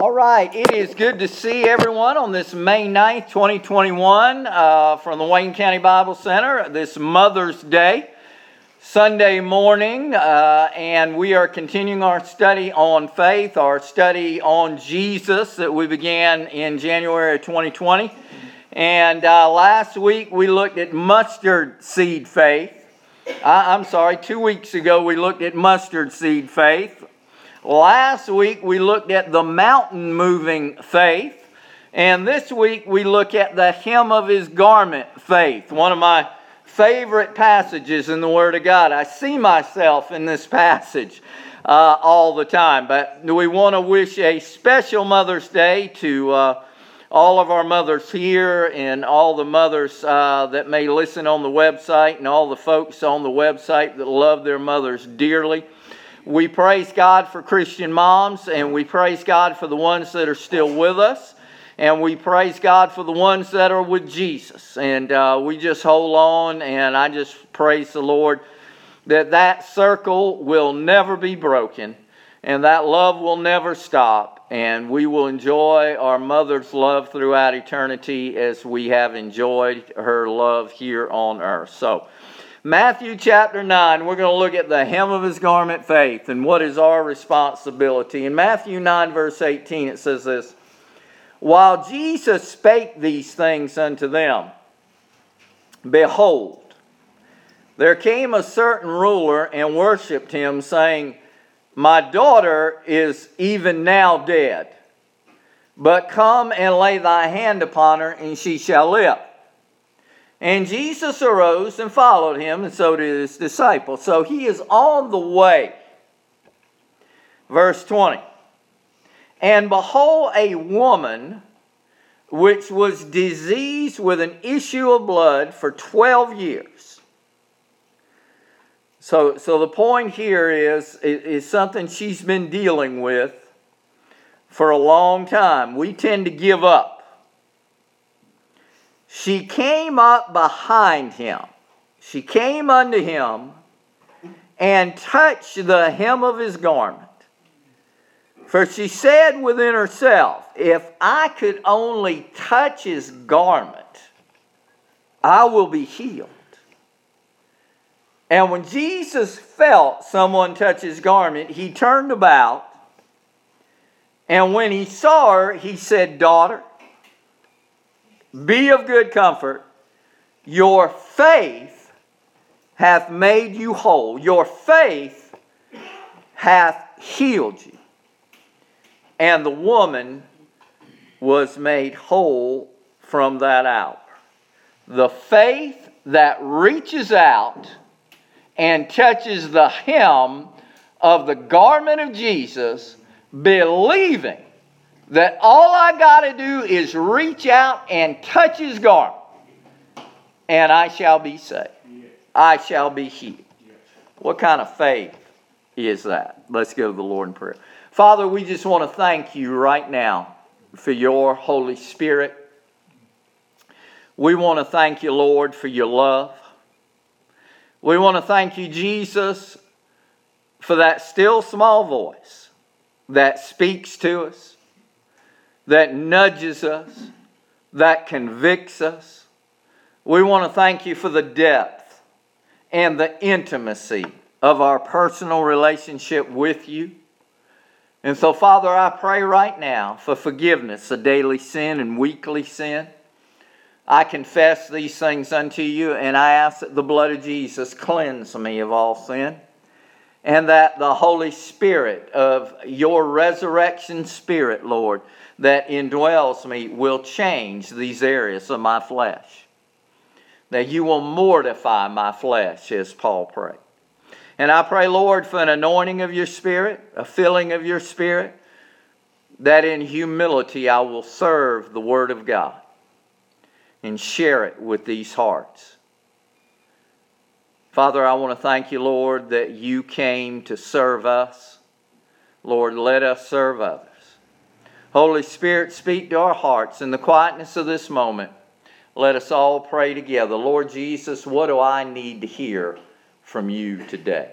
All right, it is good to see everyone on this May 9th, 2021 from the Wayne County Bible Center, this Mother's Day, Sunday morning, and we are continuing our study on faith, our study on Jesus that we began in January of 2020. And last week we looked at mustard seed faith. 2 weeks ago we looked at mustard seed faith. Last week we looked at the mountain moving faith, and this week we look at the hem of his garment faith, one of my favorite passages in the Word of God. I see myself in this passage all the time, but we want to wish a special Mother's Day to all of our mothers here and all the mothers that may listen on the website and all the folks on the website that love their mothers dearly. We praise God for Christian moms, and we praise God for the ones that are still with us, and we praise God for the ones that are with Jesus. And we just hold on, and I just praise the Lord that circle will never be broken, and that love will never stop, and we will enjoy our mother's love throughout eternity as we have enjoyed her love here on earth. So, Matthew chapter 9, we're going to look at the hem of his garment faith and what is our responsibility. In Matthew 9 verse 18 it says this, "While Jesus spake these things unto them, behold, there came a certain ruler and worshipped him, saying, My daughter is even now dead, but come and lay thy hand upon her, and she shall live. And Jesus arose and followed him, and so did his disciples." So he is on the way. Verse 20. "And behold, a woman which was diseased with an issue of blood for 12 years. So the point here is something she's been dealing with for a long time. We tend to give up. She came up behind him. She came unto him and touched the hem of his garment. For she said within herself, If I could only touch his garment, I will be healed. And when Jesus felt someone touch his garment, he turned about. And when he saw her, he said, Daughter, be of good comfort. Your faith hath made you whole. Your faith hath healed you. And the woman was made whole from that hour." The faith that reaches out and touches the hem of the garment of Jesus, believing that all I got to do is reach out and touch his garment, and I shall be saved. I shall be healed. What kind of faith is that? Let's go to the Lord in prayer. Father, we just want to thank you right now for your Holy Spirit. We want to thank you, Lord, for your love. We want to thank you, Jesus, for that still small voice that speaks to us, that nudges us, that convicts us. We want to thank you for the depth and the intimacy of our personal relationship with you. And so, Father, I pray right now for forgiveness of daily sin and weekly sin. I confess these things unto you, and I ask that the blood of Jesus cleanse me of all sin, and that the Holy Spirit of your resurrection spirit, Lord, that indwells me will change these areas of my flesh. That you will mortify my flesh, as Paul prayed. And I pray, Lord, for an anointing of your Spirit, a filling of your Spirit, that in humility I will serve the Word of God and share it with these hearts. Father, I want to thank you, Lord, that you came to serve us. Lord, let us serve others. Holy Spirit, speak to our hearts in the quietness of this moment. Let us all pray together. Lord Jesus, what do I need to hear from you today?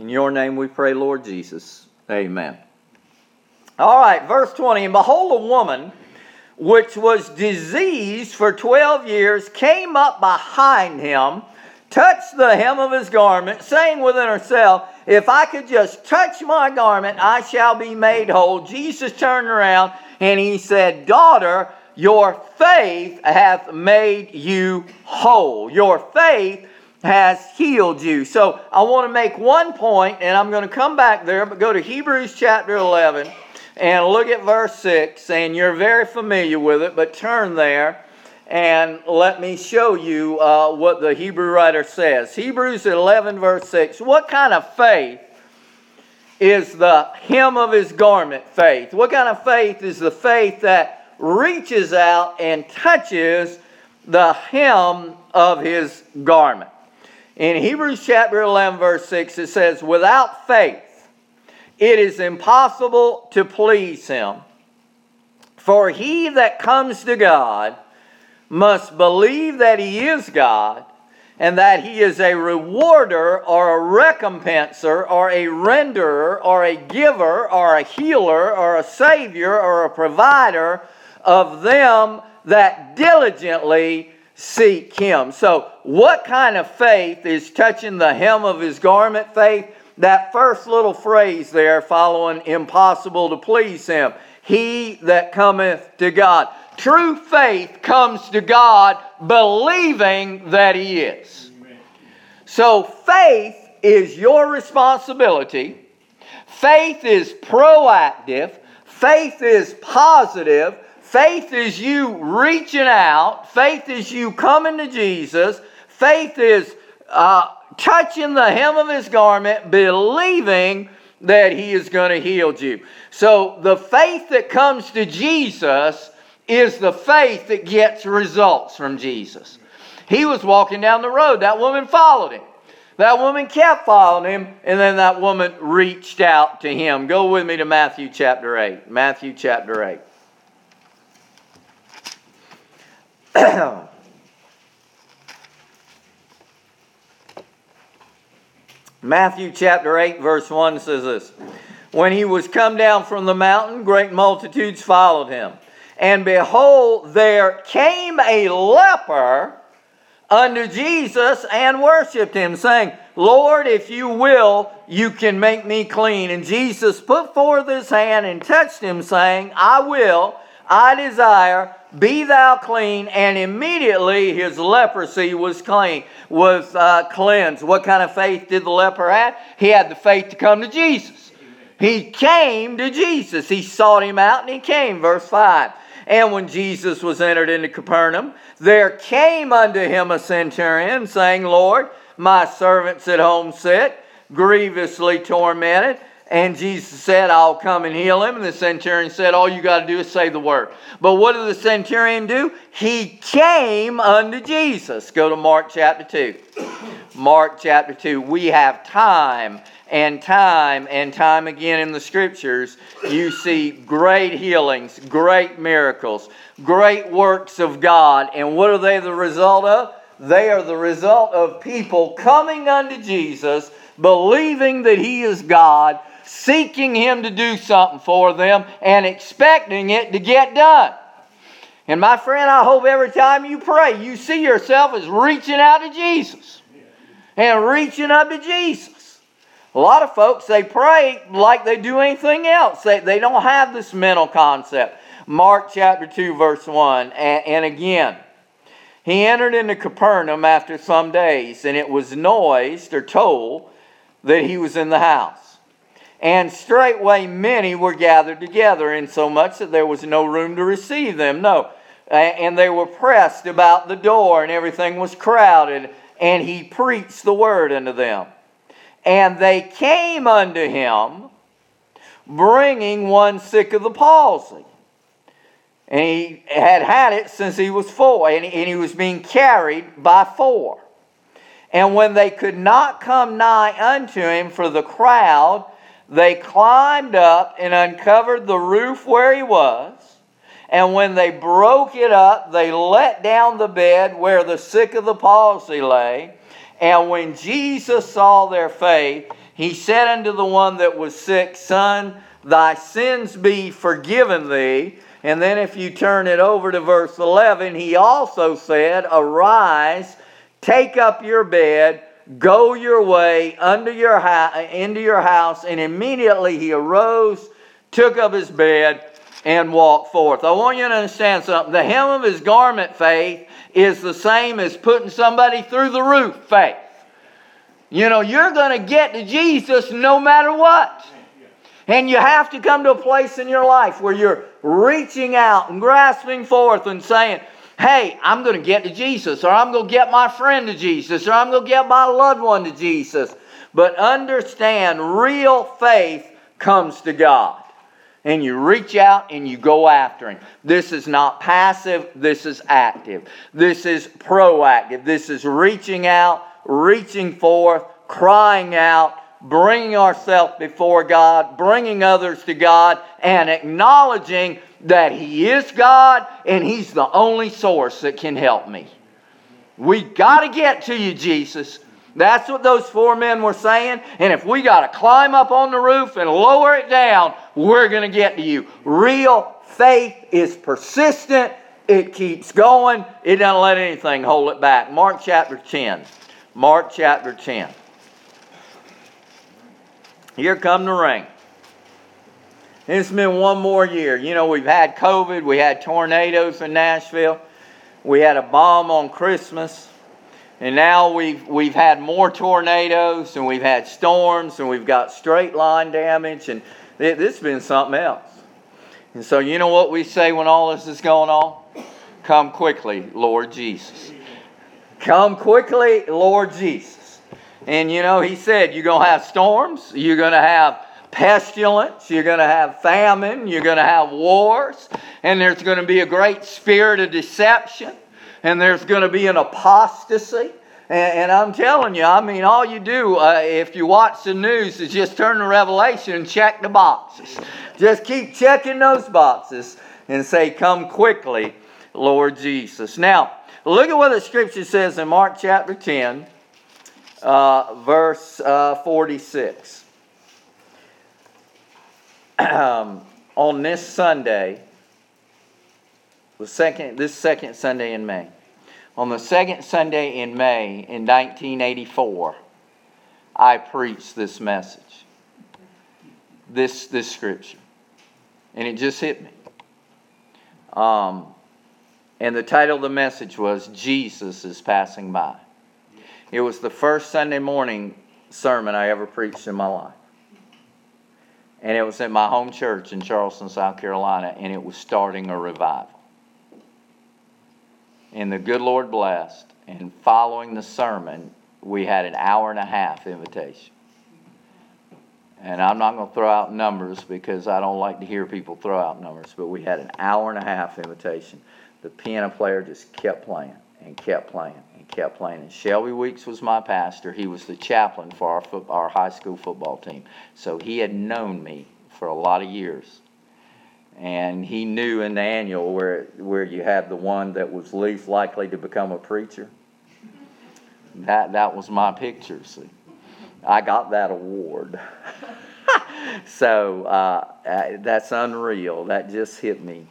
In your name we pray, Lord Jesus. Amen. All right, verse 20. And behold, a woman which was diseased for 12 years came up behind him, touched the hem of his garment, saying within herself, if I could just touch my garment, I shall be made whole. Jesus turned around and he said, daughter, your faith hath made you whole. Your faith has healed you. So I want to make one point, and I'm going to come back there, but go to Hebrews chapter 11 and look at verse 6. And you're very familiar with it, but turn there and let me show you what the Hebrew writer says. Hebrews 11 verse 6. What kind of faith is the hem of his garment faith? What kind of faith is the faith that reaches out and touches the hem of his garment? In Hebrews chapter 11 verse 6 it says, without faith it is impossible to please him. For he that comes to God must believe that he is God, and that he is a rewarder or a recompenser or a renderer or a giver or a healer or a savior or a provider of them that diligently seek him. So what kind of faith is touching the hem of his garment faith? That first little phrase there following impossible to please him. He that cometh to God. True faith comes to God believing that he is. So faith is your responsibility. Faith is proactive. Faith is positive. Faith is you reaching out. Faith is you coming to Jesus. Faith is touching the hem of his garment, believing that he is going to heal you. So the faith that comes to Jesus is the faith that gets results from Jesus. He was walking down the road. That woman followed him. That woman kept following him, and then that woman reached out to him. Go with me to Matthew chapter 8. Matthew chapter 8. Matthew chapter 8 verse 1 says this. When he was come down from the mountain, great multitudes followed him. And behold, there came a leper unto Jesus and worshipped him, saying, Lord, if you will, you can make me clean. And Jesus put forth his hand and touched him, saying, I will, I desire, be thou clean. And immediately his leprosy was cleansed. What kind of faith did the leper have? He had the faith to come to Jesus. He came to Jesus. He sought him out and he came. Verse 5. And when Jesus was entered into Capernaum, there came unto him a centurion, saying, Lord, my servant's at home sick, grievously tormented. And Jesus said, I'll come and heal him. And the centurion said, all you got to do is say the word. But what did the centurion do? He came unto Jesus. Go to Mark chapter 2. Mark chapter 2. We have time and time again in the Scriptures, you see great healings, great miracles, great works of God. And what are they the result of? They are the result of people coming unto Jesus, believing that he is God, seeking him to do something for them, and expecting it to get done. And my friend, I hope every time you pray, you see yourself as reaching out to Jesus and reaching up to Jesus. A lot of folks, they pray like they do anything else. They don't have this mental concept. Mark chapter 2 verse 1. And again, he entered into Capernaum after some days, and it was noised or told that he was in the house. And straightway many were gathered together, insomuch that there was no room to receive them. No. And they were pressed about the door, and everything was crowded. And he preached the word unto them. And they came unto him, bringing one sick of the palsy. And he had it since he was 4, and he was being carried by 4. And when they could not come nigh unto him for the crowd, they climbed up and uncovered the roof where he was. And when they broke it up, they let down the bed where the sick of the palsy lay. And when Jesus saw their faith, he said unto the one that was sick, Son, thy sins be forgiven thee. And then if you turn it over to verse 11, he also said, Arise, take up your bed, go your way into your house. And immediately he arose, took up his bed, and walked forth. I want you to understand something. The hem of his garment faith is the same as putting somebody through the roof faith. You know, you're going to get to Jesus no matter what. And you have to come to a place in your life where you're reaching out and grasping forth and saying, hey, I'm going to get to Jesus, or I'm going to get my friend to Jesus, or I'm going to get my loved one to Jesus. But understand, real faith comes to God. And you reach out and you go after Him. This is not passive, this is active. This is proactive. This is reaching out, reaching forth, crying out, bringing ourselves before God, bringing others to God, and acknowledging that He is God and He's the only source that can help me. We got to get to you, Jesus. That's what those 4 men were saying. And if we got to climb up on the roof and lower it down, we're going to get to you. Real faith is persistent. It keeps going. It doesn't let anything hold it back. Mark chapter 10. Mark chapter 10. Here come the rain. It's been one more year. You know, we've had COVID. We had tornadoes in Nashville. We had a bomb on Christmas. And now we've had more tornadoes, and we've had storms, and we've got straight line damage, and this has been something else. And so you know what we say when all this is going on? Come quickly, Lord Jesus. Come quickly, Lord Jesus. And you know, He said you're going to have storms, you're going to have pestilence, you're going to have famine, you're going to have wars, and there's going to be a great spirit of deception. And there's going to be an apostasy. And I'm telling you, I mean, all you do if you watch the news is just turn to Revelation and check the boxes. Just keep checking those boxes and say, come quickly, Lord Jesus. Now, look at what the Scripture says in Mark chapter 10, verse 46. On this Sunday, this second Sunday in May. On the second Sunday in May in 1984, I preached this message, this scripture, and it just hit me. And the title of the message was Jesus is Passing By. It was the first Sunday morning sermon I ever preached in my life. And it was at my home church in Charleston, South Carolina, and it was starting a revival. And the good Lord blessed, and following the sermon, we had an hour and a half invitation. And I'm not going to throw out numbers because I don't like to hear people throw out numbers, but we had an hour and a half invitation. The piano player just kept playing and kept playing and kept playing. And Shelby Weeks was my pastor. He was the chaplain for our high school football team. So he had known me for a lot of years. And he knew in the annual where you had the one that was least likely to become a preacher. That was my picture, see. I got that award. So that's unreal. That just hit me.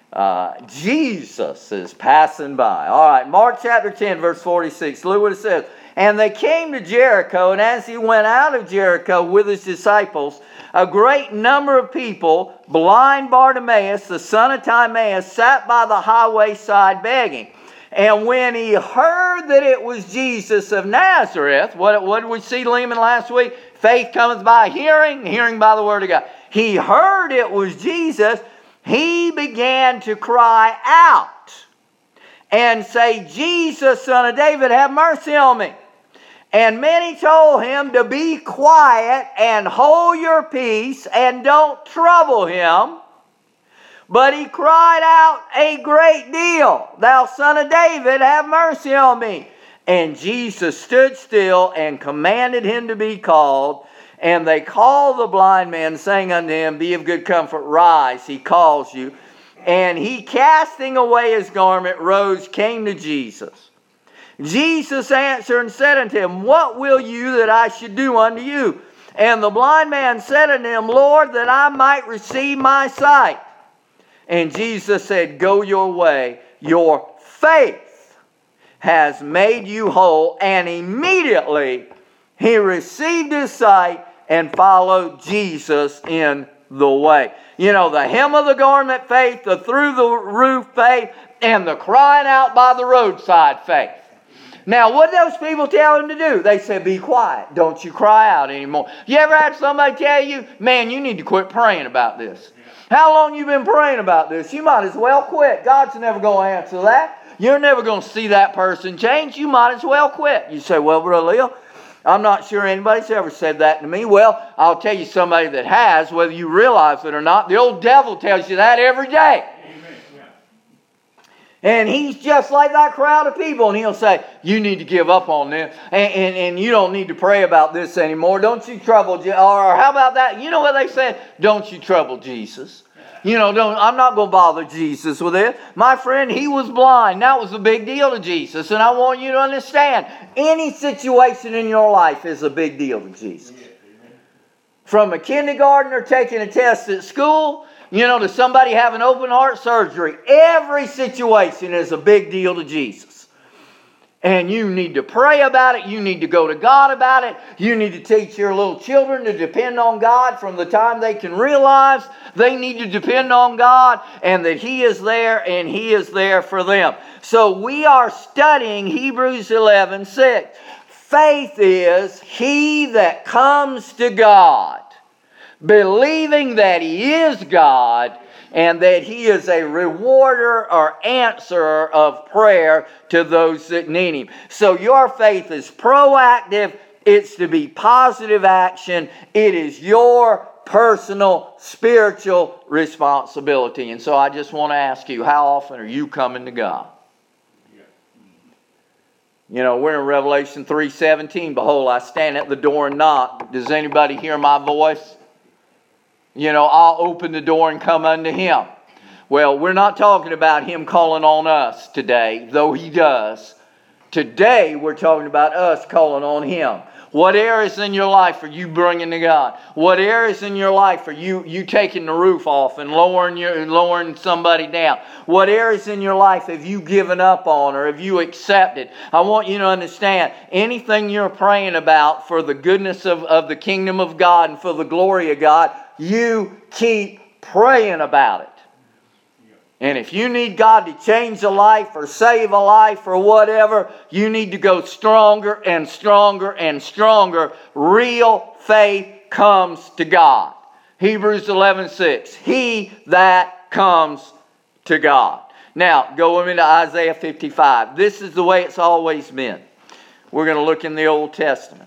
Jesus is passing by. All right, Mark chapter 10, verse 46. Look what it says. And they came to Jericho, and as he went out of Jericho with his disciples, a great number of people, blind Bartimaeus, the son of Timaeus, sat by the highway side begging. And when he heard that it was Jesus of Nazareth, what did we see, Lehman, last week? Faith cometh by hearing, hearing by the word of God. He heard it was Jesus. He began to cry out and say, Jesus, son of David, have mercy on me. And many told him to be quiet and hold your peace and don't trouble him. But he cried out a great deal, Thou son of David, have mercy on me. And Jesus stood still and commanded him to be called. And they called the blind man, saying unto him, Be of good comfort, rise, he calls you. And he, casting away his garment, rose, came to Jesus. Jesus answered and said unto him, What will you that I should do unto you? And the blind man said unto him, Lord, that I might receive my sight. And Jesus said, Go your way, your faith has made you whole. And immediately he received his sight and followed Jesus in the way. You know, the hem of the garment faith, the through the roof faith, and the crying out by the roadside faith. Now, what did those people tell him to do? They said, be quiet. Don't you cry out anymore. You ever had somebody tell you, man, you need to quit praying about this? How long you been praying about this? You might as well quit. God's never going to answer that. You're never going to see that person change. You might as well quit. You say, well, Brother Leo, I'm not sure anybody's ever said that to me. Well, I'll tell you somebody that has, whether you realize it or not. The old devil tells you that every day. And he's just like that crowd of people. And he'll say, you need to give up on this. And you don't need to pray about this anymore. Don't you trouble Jesus. Or how about that? You know what they said? Don't you trouble Jesus. You know, I'm not going to bother Jesus with it. My friend, he was blind. That was a big deal to Jesus. And I want you to understand, any situation in your life is a big deal to Jesus. From a kindergartner taking a test at school, you know, to somebody having open heart surgery. Every situation is a big deal to Jesus. And you need to pray about it. You need to go to God about it. You need to teach your little children to depend on God from the time they can realize they need to depend on God and that He is there and He is there for them. So we are studying Hebrews 11:6. Faith is he that comes to God, believing that He is God and that He is a rewarder or answerer of prayer to those that need Him. So your faith is proactive. It's to be positive action. It is your personal spiritual responsibility. And so I just want to ask you, how often are you coming to God? You know, we're in Revelation 3:17. Behold, I stand at the door and knock. Does anybody hear my voice? You know, I'll open the door and come unto him. Well, we're not talking about him calling on us today, though he does. Today, we're talking about us calling on him. What areas in your life are you bringing to God? What areas in your life are you taking the roof off and lowering somebody down? What areas in your life have you given up on or have you accepted? I want you to understand, anything you're praying about for the goodness of the kingdom of God and for the glory of God, you keep praying about it. And if you need God to change a life or save a life or whatever, you need to go stronger and stronger and stronger. Real faith comes to God. Hebrews 11:6. He that comes to God. Now, go with me to Isaiah 55. This is the way it's always been. We're going to look in the Old Testament.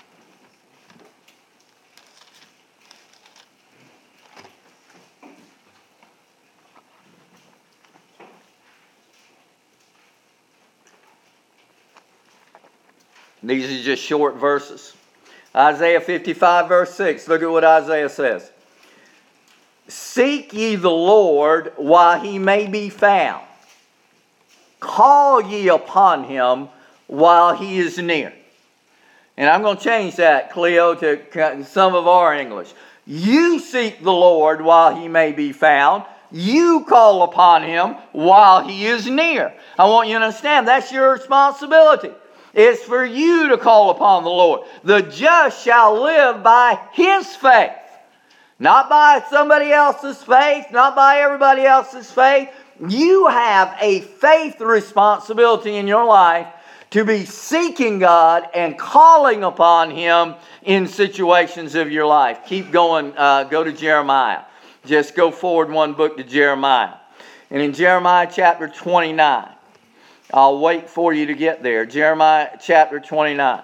These are just short verses. Isaiah 55 verse 6. Look at what Isaiah says. Seek ye the Lord while he may be found. Call ye upon him while he is near. And I'm going to change that, Cleo, to some of our English. You seek the Lord while he may be found. You call upon him while he is near. I want you to understand that's your responsibility. It's for you to call upon the Lord. The just shall live by his faith. Not by somebody else's faith, not by everybody else's faith. You have a faith responsibility in your life to be seeking God and calling upon him in situations of your life. Keep going. Go to Jeremiah. Just go forward one book to Jeremiah. And in Jeremiah chapter 29, I'll wait for you to get there. Jeremiah chapter 29.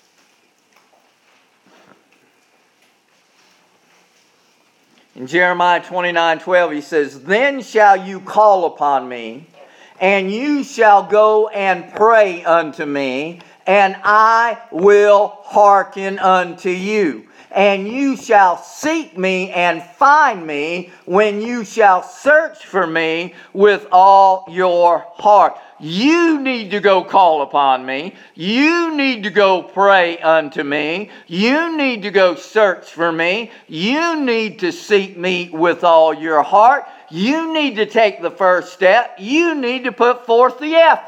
In Jeremiah 29:12, he says, Then shall you call upon me, and you shall go and pray unto me, and I will hearken unto you. And you shall seek me and find me when you shall search for me with all your heart. You need to go call upon me. You need to go pray unto me. You need to go search for me. You need to seek me with all your heart. You need to take the first step. You need to put forth the effort.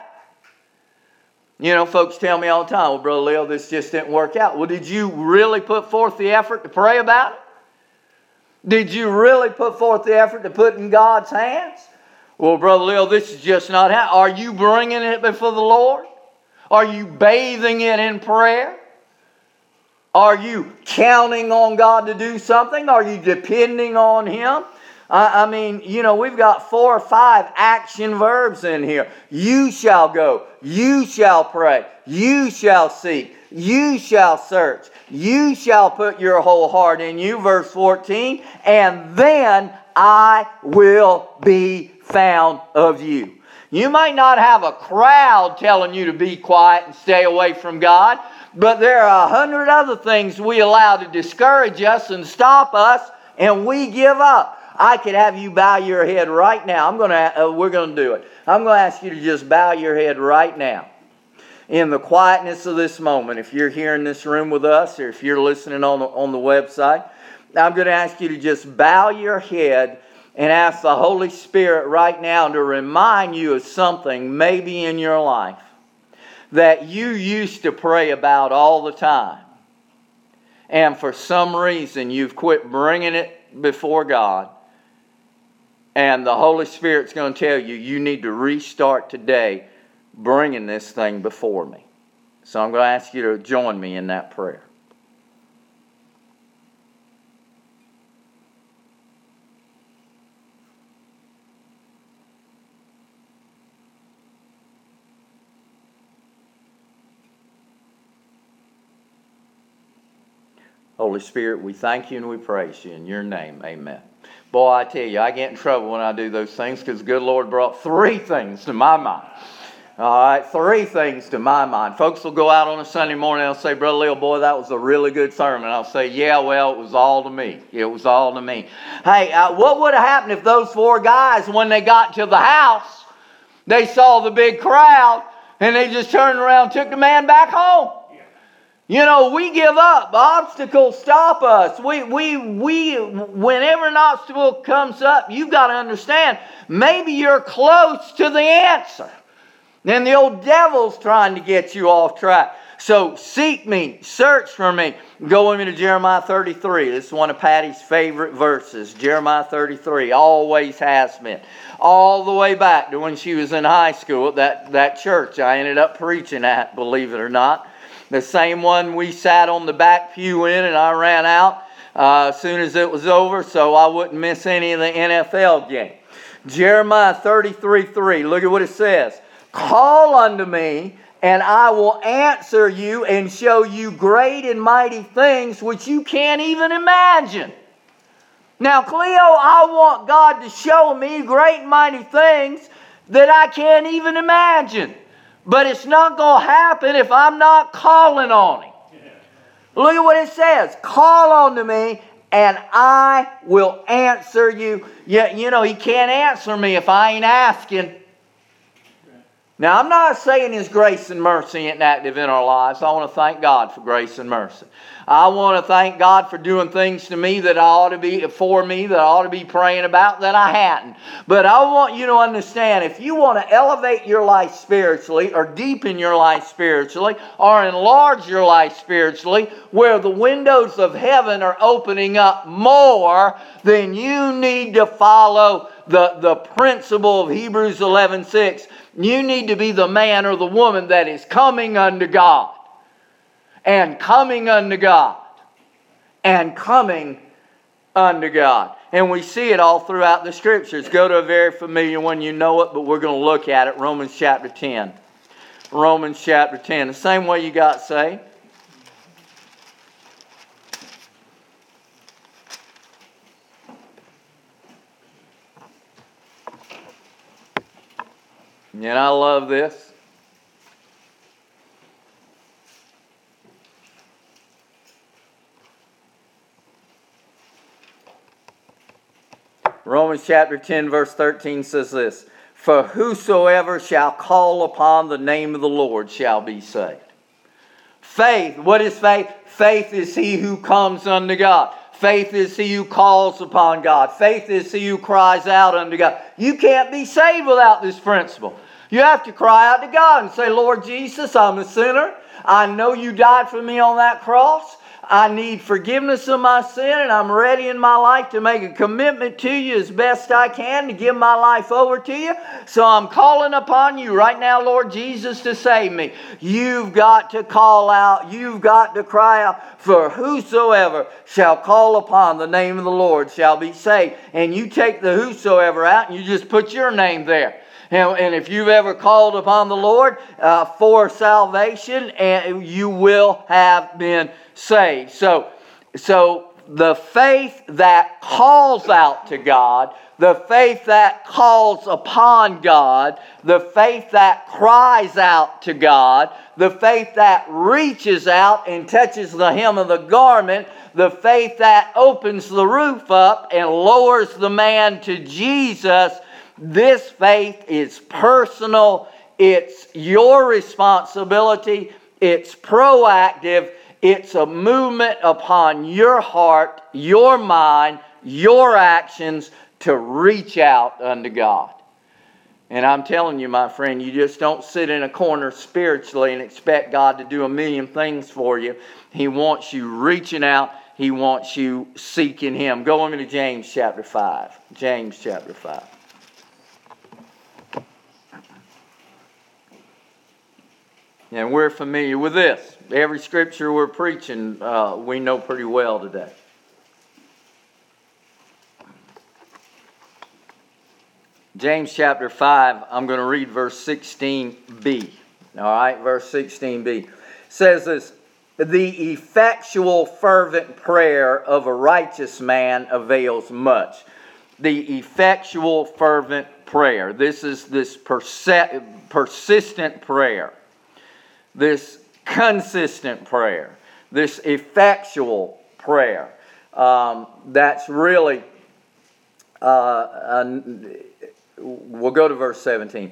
You know, folks tell me all the time, well, Brother Leo, this just didn't work out. Well, did you really put forth the effort to pray about it? Did you really put forth the effort to put in God's hands? Well, Brother Leo, this is just not how. Are you bringing it before the Lord? Are you bathing it in prayer? Are you counting on God to do something? Are you depending on Him? I mean, you know, we've got 4 or 5 action verbs in here. You shall go. You shall pray. You shall seek. You shall search. You shall put your whole heart in you. Verse 14. And then I will be found of you. You might not have a crowd telling you to be quiet and stay away from God, but there are 100 other things we allow to discourage us and stop us, and we give up. I could have you bow your head right now. We're going to do it. I'm going to ask you to just bow your head right now. In the quietness of this moment, if you're here in this room with us, or if you're listening on the website, I'm going to ask you to just bow your head and ask the Holy Spirit right now to remind you of something maybe in your life that you used to pray about all the time. And for some reason you've quit bringing it before God. And the Holy Spirit's going to tell you, you need to restart today bringing this thing before me. So I'm going to ask you to join me in that prayer. Holy Spirit, we thank you and we praise you in your name. Amen. Boy, I tell you, I get in trouble when I do those things because the good Lord brought 3 things to my mind. All right, 3 things to my mind. Folks will go out on a Sunday morning and they'll say, Brother Leo, boy, that was a really good sermon. I'll say, yeah, well, it was all to me. It was all to me. Hey, what would have happened if those 4 guys, when they got to the house, they saw the big crowd and they just turned around and took the man back home? You know, we give up. Obstacles stop us. Whenever an obstacle comes up, you've got to understand, maybe you're close to the answer. And the old devil's trying to get you off track. So seek me, search for me. Go with me to Jeremiah 33. This is one of Patty's favorite verses. Jeremiah 33, always has been. All the way back to when she was in high school at that church I ended up preaching at, believe it or not. The same one we sat on the back pew in, and I ran out as soon as it was over so I wouldn't miss any of the NFL game. Jeremiah 33:3. Look at what it says. Call unto me, and I will answer you and show you great and mighty things which you can't even imagine. Now, Cleo, I want God to show me great and mighty things that I can't even imagine. But it's not going to happen if I'm not calling on Him. Look at what it says. Call on to me and I will answer you. You know, He can't answer me if I ain't asking. Now, I'm not saying His grace and mercy isn't active in our lives. I want to thank God for grace and mercy. I want to thank God for doing things to me that I ought to be, for me, that I ought to be praying about that I hadn't. But I want you to understand, if you want to elevate your life spiritually, or deepen your life spiritually, or enlarge your life spiritually, where the windows of heaven are opening up more, then you need to follow the principle of Hebrews 11:6. You need to be the man or the woman that is coming unto God. And coming unto God. And coming unto God. And we see it all throughout the Scriptures. Go to a very familiar one, you know it, but we're going to look at it. Romans chapter 10. Romans chapter 10. The same way you got saved. And I love this. Romans chapter 10, verse 13 says this, "For whosoever shall call upon the name of the Lord shall be saved." Faith, what is faith? Faith is he who comes unto God. Faith is he who calls upon God. Faith is he who cries out unto God. You can't be saved without this principle. You have to cry out to God and say, "Lord Jesus, I'm a sinner. I know you died for me on that cross. I need forgiveness of my sin, and I'm ready in my life to make a commitment to you as best I can to give my life over to you. So I'm calling upon you right now, Lord Jesus, to save me." You've got to call out. You've got to cry out. "For whosoever shall call upon the name of the Lord shall be saved." And you take the whosoever out and you just put your name there. And if you've ever called upon the Lord for salvation, and you will have been saved. So the faith that calls out to God, the faith that calls upon God, the faith that cries out to God, the faith that reaches out and touches the hem of the garment, the faith that opens the roof up and lowers the man to Jesus, this faith is personal, it's your responsibility, it's proactive, it's a movement upon your heart, your mind, your actions to reach out unto God. And I'm telling you, my friend, you just don't sit in a corner spiritually and expect God to do a million things for you. He wants you reaching out. He wants you seeking Him. Go on to James chapter 5. James chapter 5. And we're familiar with this. Every scripture we're preaching, we know pretty well today. James chapter 5, I'm going to read verse 16b. All right, verse 16b. Says this, "The effectual fervent prayer of a righteous man avails much." The effectual fervent prayer. This is this persistent prayer. This consistent prayer, this effectual prayer. That's really, we'll go to verse 17.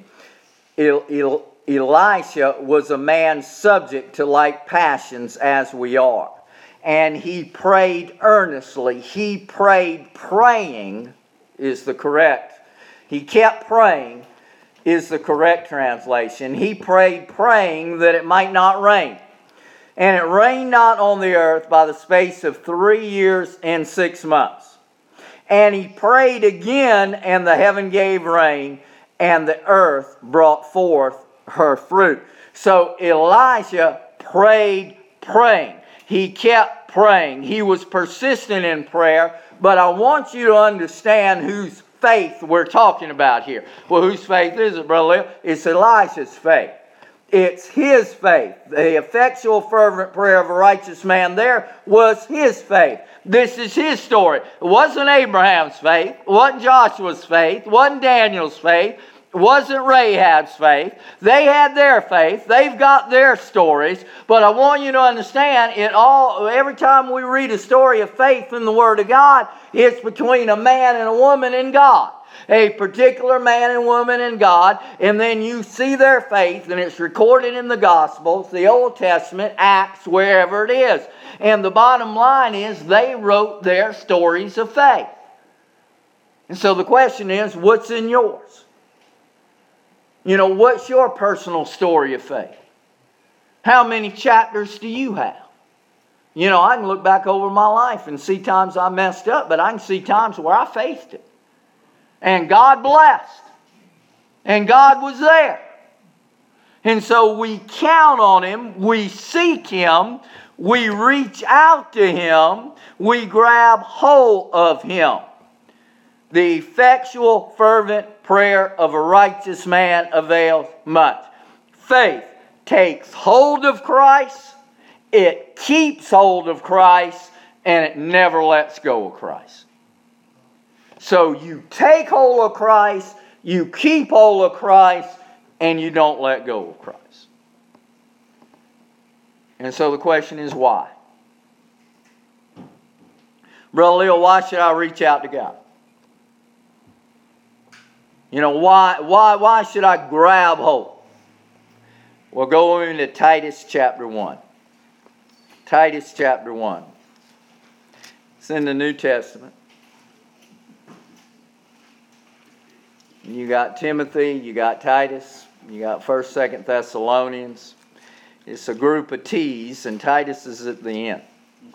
Elisha was a man subject to like passions as we are. And he prayed earnestly. He prayed praying is the correct. He kept praying is the correct translation. He prayed praying that it might not rain. And it rained not on the earth by the space of 3 years and 6 months. And he prayed again, and the heaven gave rain, and the earth brought forth her fruit. So Elijah prayed praying. He kept praying. He was persistent in prayer. But I want you to understand whose faith we're talking about here. Well, whose faith is it, Brother Leo? It's Elisha's faith. It's his faith. The effectual fervent prayer of a righteous man there was his faith. This is his story. It wasn't Abraham's faith. It wasn't Joshua's faith. It wasn't Daniel's faith. It wasn't Rahab's faith. They had their faith. They've got their stories. But I want you to understand, every time we read a story of faith in the Word of God, it's between a man and a woman and God. A particular man and woman and God, and then you see their faith, and it's recorded in the Gospels, the Old Testament, Acts, wherever it is. And the bottom line is they wrote their stories of faith. And so the question is, what's in yours? You know, what's your personal story of faith? How many chapters do you have? You know, I can look back over my life and see times I messed up, but I can see times where I faced it. And God blessed. And God was there. And so we count on Him, we seek Him, we reach out to Him, we grab hold of Him. The effectual, fervent prayer of a righteous man avails much. Faith takes hold of Christ, it keeps hold of Christ, and it never lets go of Christ. So you take hold of Christ, you keep hold of Christ, and you don't let go of Christ. And so the question is why? Brother Leo, why should I reach out to God? You know, why should I grab hold? Well, go into Titus chapter 1. Titus chapter 1. It's in the New Testament. You got Timothy, you got Titus, you got 1st, 2nd Thessalonians. It's a group of T's, and Titus is at the end.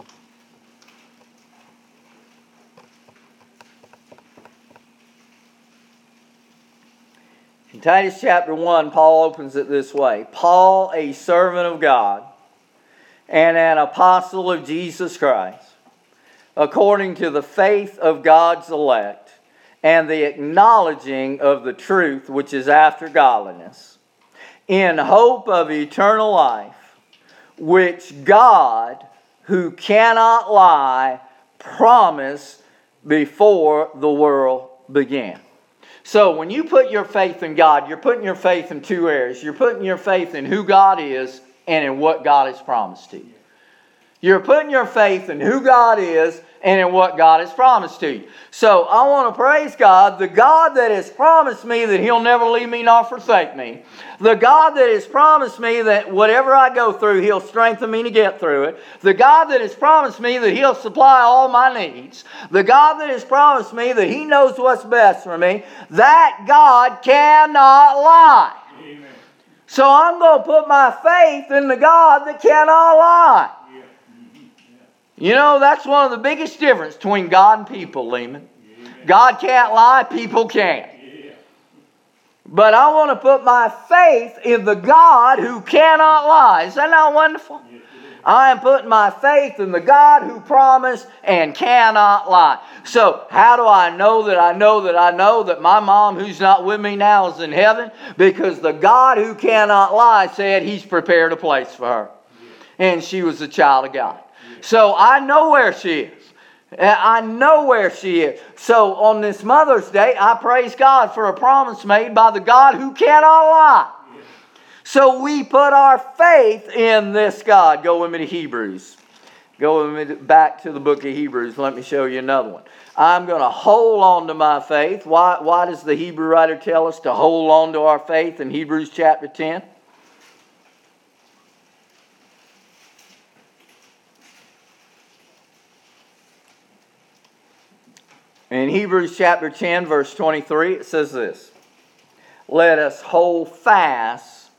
In Titus chapter 1, Paul opens it this way. Paul, a servant of God and an apostle of Jesus Christ, according to the faith of God's elect and the acknowledging of the truth which is after godliness, in hope of eternal life, which God, who cannot lie, promised before the world began. So when you put your faith in God, you're putting your faith in two areas. You're putting your faith in who God is and in what God has promised to you. You're putting your faith in who God is and in what God has promised to you. So I want to praise God, the God that has promised me that He'll never leave me nor forsake me. The God that has promised me that whatever I go through, He'll strengthen me to get through it. The God that has promised me that He'll supply all my needs. The God that has promised me that He knows what's best for me. That God cannot lie. Amen. So I'm going to put my faith in the God that cannot lie. You know, that's one of the biggest differences between God and people, Lehman. God can't lie, people can. But I want to put my faith in the God who cannot lie. Is that not wonderful? I am putting my faith in the God who promised and cannot lie. So how do I know that my mom who's not with me now is in heaven? Because the God who cannot lie said He's prepared a place for her. And she was a child of God. So I know where she is. I know where she is. So on this Mother's Day, I praise God for a promise made by the God who cannot lie. So we put our faith in this God. Go with me to Hebrews. Go with me back to the book of Hebrews. Let me show you another one. I'm going to hold on to my faith. Why does the Hebrew writer tell us to hold on to our faith in Hebrews chapter 10? In Hebrews chapter 10, verse 23, it says this. Let us hold fast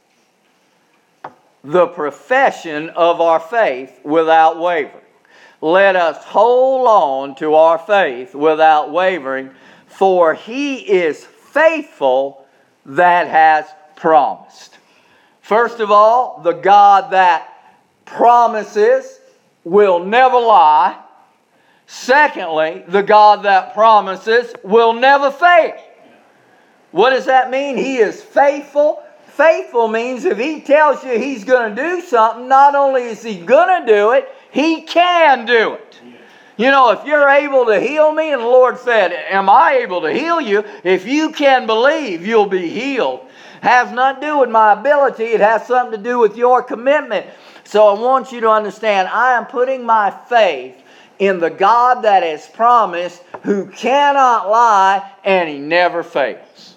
the profession of our faith without wavering. Let us hold on to our faith without wavering, for He is faithful that has promised. First of all, the God that promises will never lie. Secondly, the God that promises will never fail. What does that mean? He is faithful. Faithful means if He tells you He's going to do something, not only is He going to do it, He can do it. You know, if you're able to heal me, and the Lord said, am I able to heal you? If you can believe, you'll be healed. It has nothing to do with my ability. It has something to do with your commitment. So I want you to understand, I am putting my faith in the God that has promised, who cannot lie, and He never fails.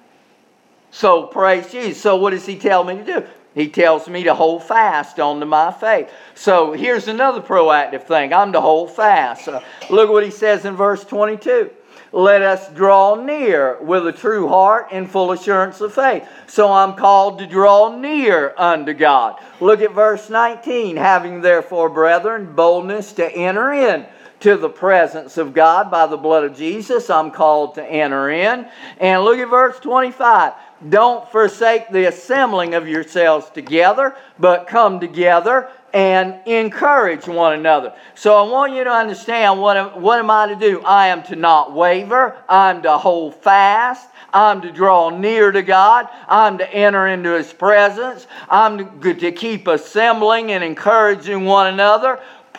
So praise Jesus. So what does He tell me to do? He tells me to hold fast onto my faith. So here's another proactive thing. I'm to hold fast. Look what He says in verse 22. Let us draw near with a true heart and full assurance of faith. So I'm called to draw near unto God. Look at verse 19. Having therefore, brethren, boldness to enter in to the presence of God by the blood of Jesus, I'm called to enter in. And look at verse 25. Don't forsake the assembling of yourselves together, but come together and encourage one another. So I want you to understand what am I to do? I am to not waver. I'm to hold fast. I'm to draw near to God. I'm to enter into His presence. I'm to keep assembling and encouraging one another.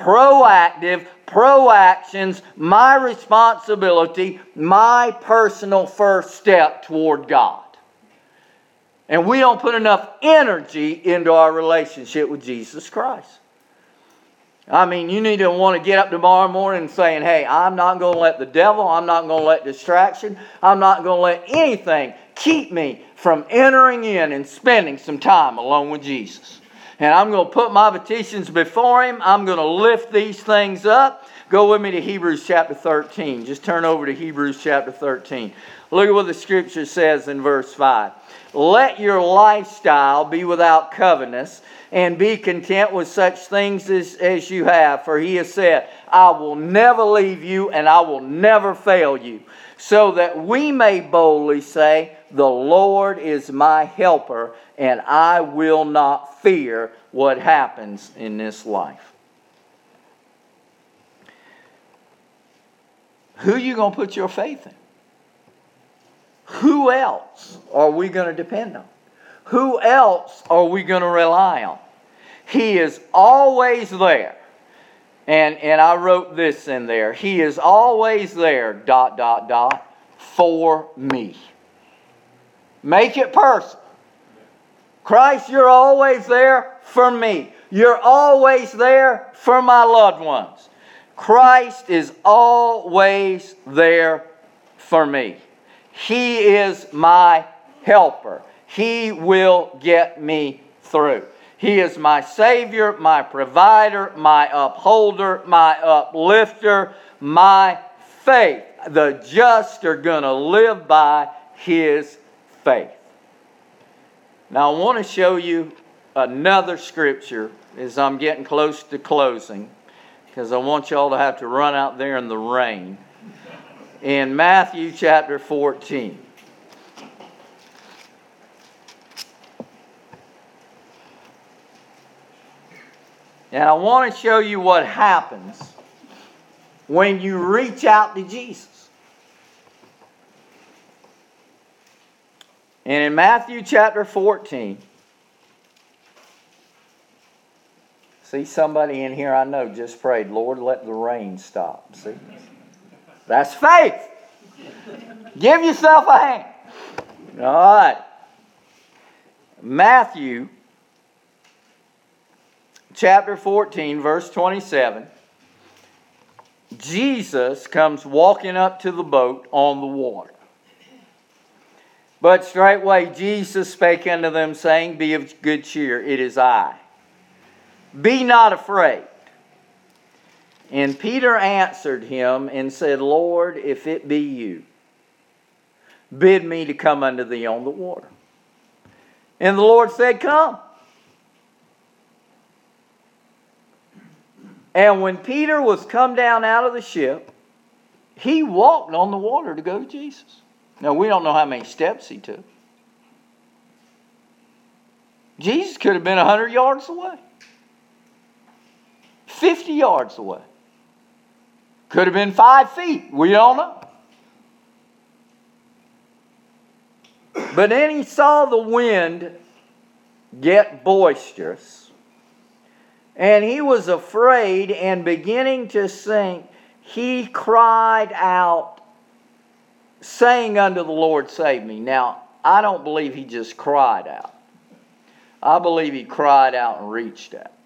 Proactions, my responsibility, my personal first step toward God. And we don't put enough energy into our relationship with Jesus Christ. I mean, you need to want to get up tomorrow morning and saying, hey, I'm not going to let the devil, I'm not going to let distraction, I'm not going to let anything keep me from entering in and spending some time alone with Jesus. And I'm going to put my petitions before Him. I'm going to lift these things up. Go with me to Hebrews chapter 13. Just turn over to Hebrews chapter 13. Look at what the Scripture says in verse 5. Let your lifestyle be without covetousness, and be content with such things as you have. For He has said, I will never leave you, and I will never fail you. So that we may boldly say, the Lord is my helper, and I will not fear what happens in this life. Who are you going to put your faith in? Who else are we going to depend on? Who else are we going to rely on? He is always there. And I wrote this in there. He is always there, ... for me. Make it personal. Christ, you're always there for me. You're always there for my loved ones. Christ is always there for me. He is my helper. He will get me through. He is my Savior, my provider, my upholder, my uplifter, my faith. The just are going to live by His faith. Now I want to show you another scripture as I'm getting close to closing, because I want y'all to have to run out there in the rain. In Matthew chapter 14. And I want to show you what happens when you reach out to Jesus. And in Matthew chapter 14, see, somebody in here I know just prayed, Lord, let the rain stop. See? That's faith. Give yourself a hand. All right. Matthew chapter 14, verse 27. Jesus comes walking up to the boat on the water. But straightway Jesus spake unto them, saying, Be of good cheer, it is I. Be not afraid. And Peter answered him and said, Lord, if it be you, bid me to come unto thee on the water. And the Lord said, Come. And when Peter was come down out of the ship, he walked on the water to go to Jesus. Now, we don't know how many steps he took. Jesus could have been 100 yards away. 50 yards away. Could have been 5 feet. We don't know. But then he saw the wind get boisterous, and he was afraid, and beginning to sink, he cried out, saying unto the Lord, Save me. Now, I don't believe he just cried out. I believe he cried out and reached out.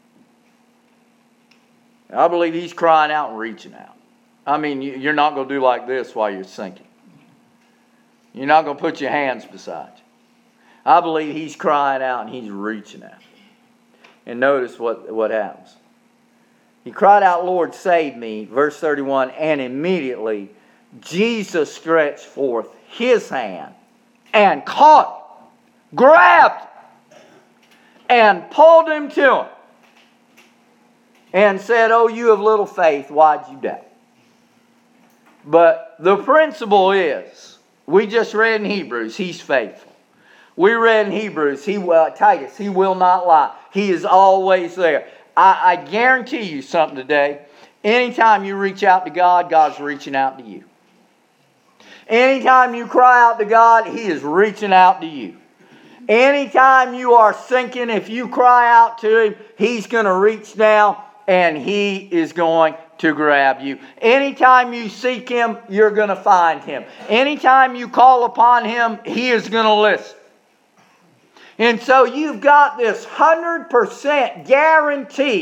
I believe he's crying out and reaching out. I mean, you're not going to do like this while you're sinking. You're not going to put your hands beside you. I believe he's crying out and he's reaching out. And notice what happens. He cried out, Lord, save me. Verse 31, and immediately Jesus stretched forth his hand and caught him, grabbed him, and pulled him to him. And said, Oh, you of little faith, why'd you doubt? But the principle is, we just read in Hebrews, he's faithful. We read in Hebrews, Titus, he will not lie. He is always there. I guarantee you something today. Anytime you reach out to God, God's reaching out to you. Anytime you cry out to God, He is reaching out to you. Anytime you are sinking, if you cry out to Him, He's going to reach down and He is going to grab you. Anytime you seek Him, you're going to find Him. Anytime you call upon Him, He is going to listen. And so you've got this 100% guarantee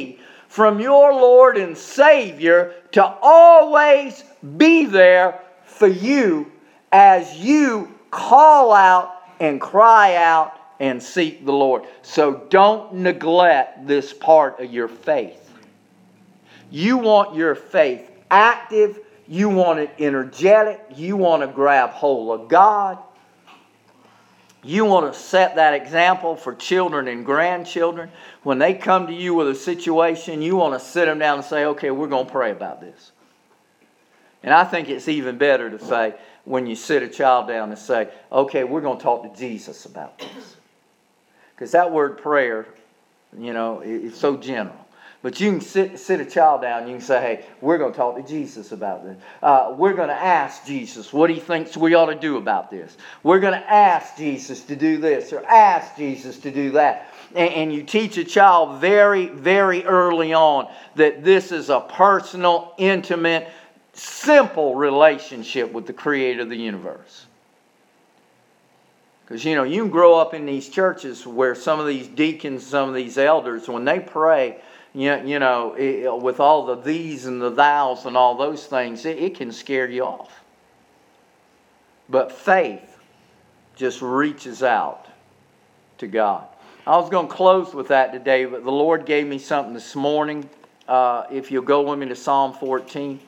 from your Lord and Savior to always be there for you as you call out and cry out and seek the Lord. So don't neglect this part of your faith. You want your faith active. You want it energetic. You want to grab hold of God. You want to set that example for children and grandchildren. When they come to you with a situation, you want to sit them down and say, okay, we're going to pray about this. And I think it's even better to say, when you sit a child down and say, okay, we're going to talk to Jesus about this. Because that word prayer, it's so general. But you can sit a child down and you can say, hey, we're going to talk to Jesus about this. We're going to ask Jesus what He thinks we ought to do about this. We're going to ask Jesus to do this or ask Jesus to do that. And you teach a child very, very early on that this is a personal, intimate, simple relationship with the Creator of the universe. Because, you can grow up in these churches where some of these deacons, some of these elders, when they pray, with all the these and the thous and all those things, it can scare you off. But faith just reaches out to God. I was going to close with that today, but the Lord gave me something this morning. If you'll go with me to Psalm 14.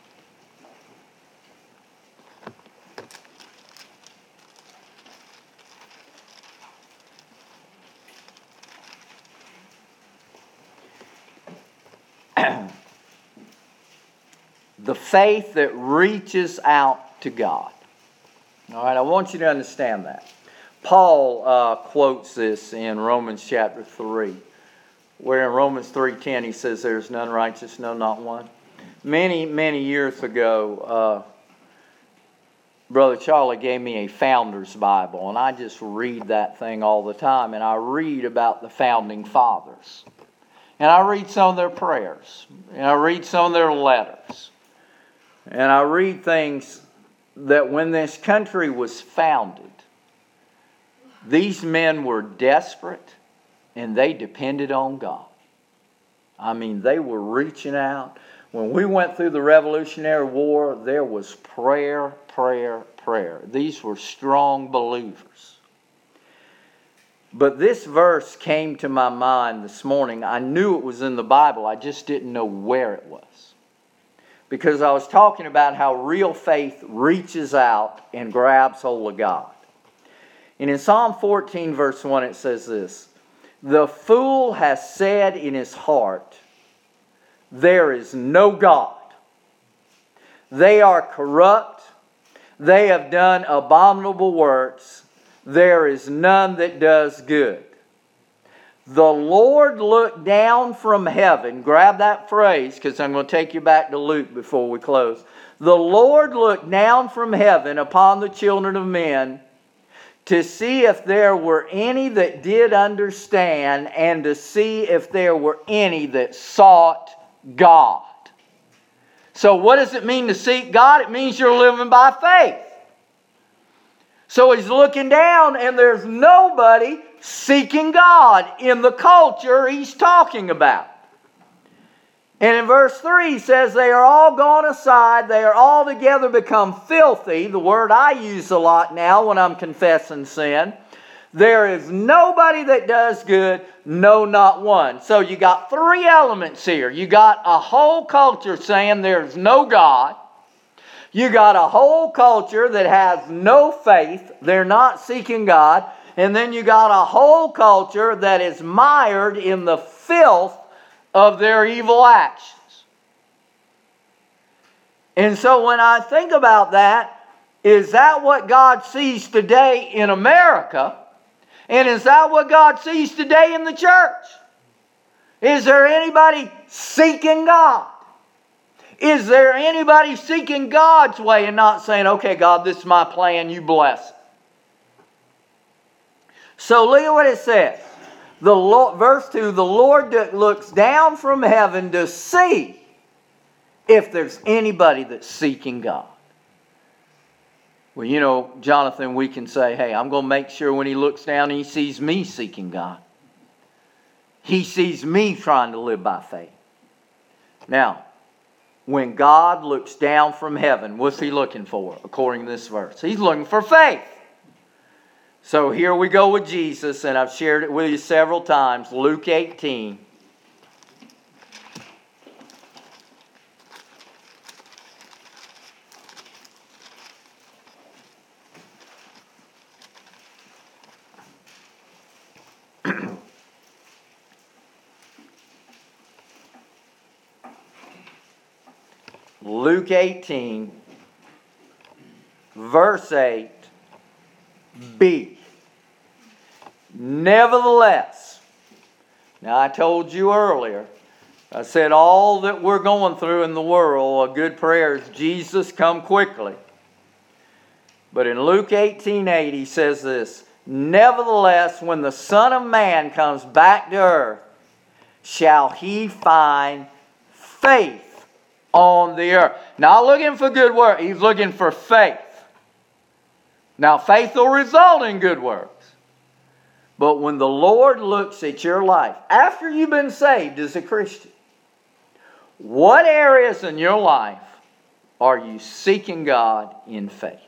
The faith that reaches out to God. All right, I want you to understand that. Paul quotes this in Romans chapter 3, where in Romans 3:10 he says, there is none righteous, no, not one. Many, many years ago, Brother Charlie gave me a Founder's Bible, and I just read that thing all the time, and I read about the Founding Fathers. And I read some of their prayers, and I read some of their letters. And I read things that when this country was founded, these men were desperate and they depended on God. I mean, they were reaching out. When we went through the Revolutionary War, there was prayer, prayer, prayer. These were strong believers. But this verse came to my mind this morning. I knew it was in the Bible. I just didn't know where it was. Because I was talking about how real faith reaches out and grabs hold of God. And in Psalm 14 verse 1 it says this, the fool has said in his heart, there is no God. They are corrupt. They have done abominable works. There is none that does good. The Lord looked down from heaven. Grab that phrase because I'm going to take you back to Luke before we close. The Lord looked down from heaven upon the children of men to see if there were any that did understand and to see if there were any that sought God. So what does it mean to seek God? It means you're living by faith. So He's looking down and there's nobody seeking God in the culture He's talking about. And in verse 3 He says, they are all gone aside, they are all together become filthy, the word I use a lot now when I'm confessing sin. There is nobody that does good, no, not one. So you got three elements here. You got a whole culture saying there's no God. You got a whole culture that has no faith. They're not seeking God. And then you got a whole culture that is mired in the filth of their evil actions. And so when I think about that, is that what God sees today in America? And is that what God sees today in the church? Is there anybody seeking God? Is there anybody seeking God's way and not saying, okay, God, this is my plan, you bless it? So look at what it says. Verse 2, the Lord looks down from heaven to see if there's anybody that's seeking God. Well, Jonathan, we can say, hey, I'm going to make sure when He looks down, He sees me seeking God. He sees me trying to live by faith. Now, when God looks down from heaven, what's He looking for, according to this verse? He's looking for faith. So here we go with Jesus, and I've shared it with you several times. Luke 18. Luke 18, verse 8b. Nevertheless, now I told you earlier, I said all that we're going through in the world, a good prayer is, Jesus, come quickly. But in Luke 18:8, he says this, nevertheless, when the Son of Man comes back to earth, shall he find faith on the earth. Not looking for good work. He's looking for faith. Now, faith will result in good works. But when the Lord looks at your life, after you've been saved as a Christian, what areas in your life are you seeking God in faith?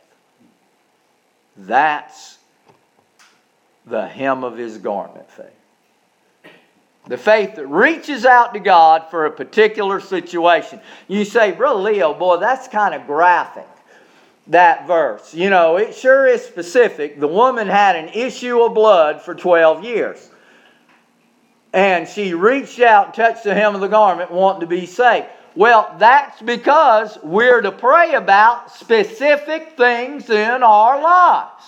That's the hem of His garment faith. The faith that reaches out to God for a particular situation. You say, Brother Leo, boy, that's kind of graphic, that verse. You know, it sure is specific. The woman had an issue of blood for 12 years. And she reached out and touched the hem of the garment wanting to be saved. Well, that's because we're to pray about specific things in our lives.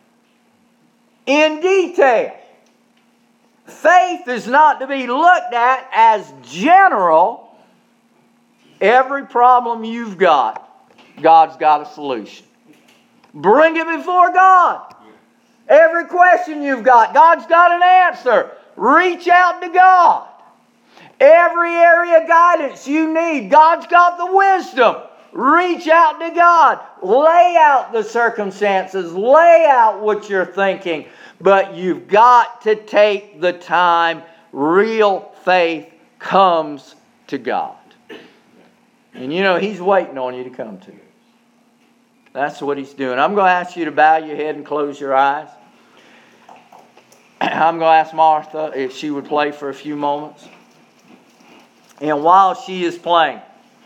In detail. Faith is not to be looked at as general. Every problem you've got, God's got a solution. Bring it before God. Every question you've got, God's got an answer. Reach out to God. Every area of guidance you need, God's got the wisdom. Reach out to God. Lay out the circumstances. Lay out what you're thinking. But you've got to take the time. Real faith comes to God. And you know, He's waiting on you to come to it. That's what He's doing. I'm going to ask you to bow your head and close your eyes. I'm going to ask Martha if she would play for a few moments. And while she is playing,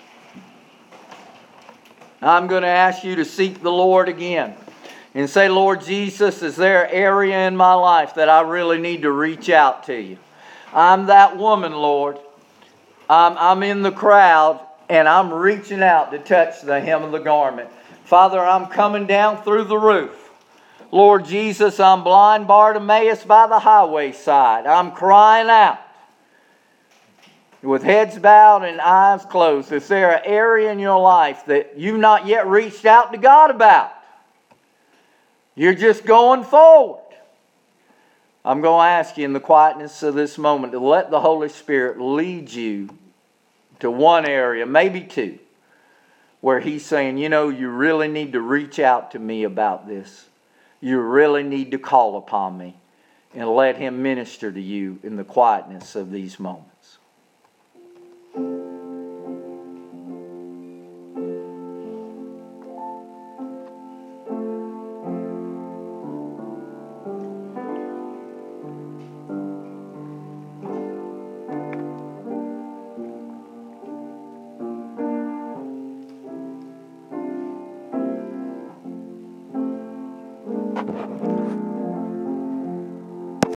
I'm going to ask you to seek the Lord again. And say, Lord Jesus, is there an area in my life that I really need to reach out to you? I'm that woman, Lord. I'm in the crowd and I'm reaching out to touch the hem of the garment. Father, I'm coming down through the roof. Lord Jesus, I'm blind Bartimaeus by the highway side. I'm crying out with heads bowed and eyes closed. Is there an area in your life that you've not yet reached out to God about? You're just going forward. I'm going to ask you in the quietness of this moment to let the Holy Spirit lead you to one area, maybe two, where He's saying, you know, you really need to reach out to me about this. You really need to call upon me and let Him minister to you in the quietness of these moments.